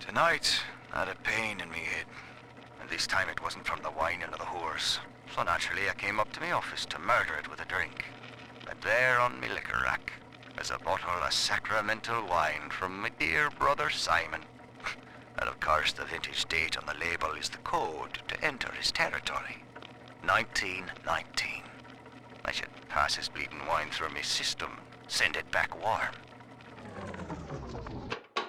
Tonight, I had a pain in me head. And this time it wasn't from the wine and the whores. So naturally I came up to my office to murder it with a drink. And there on me liquor rack is a bottle of sacramental wine from my dear brother Simon. And of course the vintage date on the label is the code to enter his territory. 1919. I should pass his bleeding wine through my system, send it back warm.